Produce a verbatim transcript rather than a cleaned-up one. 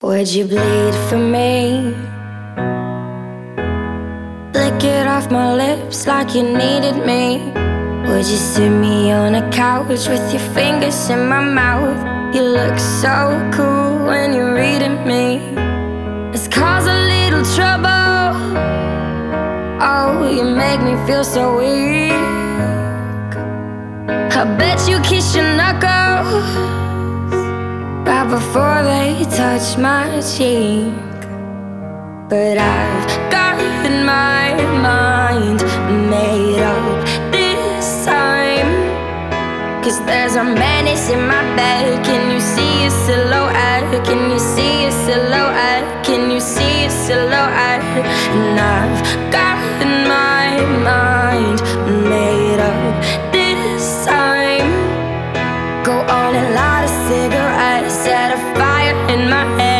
Would you bleed for me? Lick it off my lips like you needed me. Would you sit me on a couch with your fingers in my mouth? You look so cool when you're reading me. Let's cause a little trouble. Oh, you make me feel so weak. I bet you kiss your knuckles right before they touch my cheek. But I've got my mind made up this time, 'cause there's a menace in my bed. Can you see a silhouette? Can you see